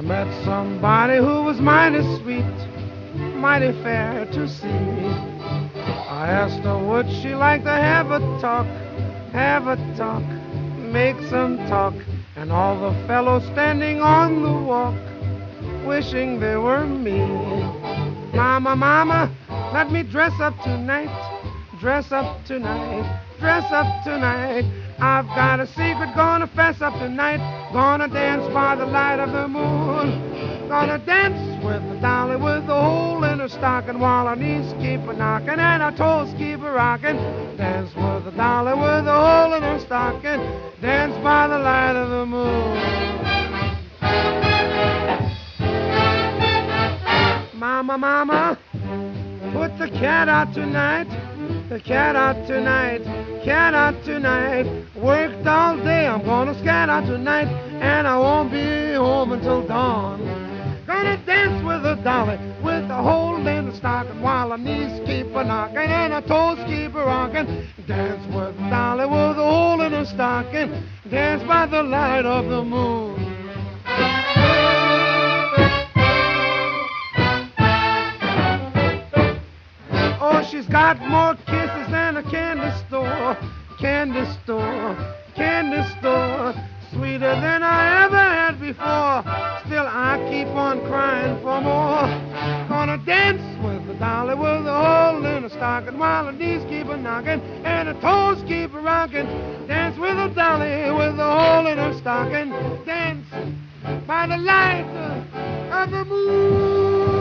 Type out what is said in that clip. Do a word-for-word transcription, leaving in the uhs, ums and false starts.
met somebody who was mighty sweet, mighty fair to see. I asked her would she like to have a talk, have a talk, make some talk, and all the fellows standing on the walk, wishing they were me. Mama, mama, let me dress up tonight, dress up tonight, dress up tonight. I've got a secret, gonna fess up tonight, gonna dance by the light of the moon. Gonna dance with the dolly with a hole in her stocking, while her knees keep a knocking and her toes keep a rocking. Dance with the dolly with a hole in her stocking, dance by the light of the moon. Mama, mama, put the cat out tonight, the cat out tonight, cat out tonight. Worked all day, I'm gonna scat out tonight, and I won't be home until dawn. Gonna dance with a dolly with a hole in the stocking, while her knees keep a knocking and her toes keep a rocking. Dance with a dolly with a hole in her stocking, dance by the light of the moon. Oh, she's got more kisses than a candy store, candy store, candy store. Sweeter than I ever had before. Still I keep on crying for more. Gonna dance with the dolly with a hole in her stocking, while her knees keep a knocking and her toes keep a rocking. Dance with the dolly with a hole in her stocking. Dance by the light of the moon.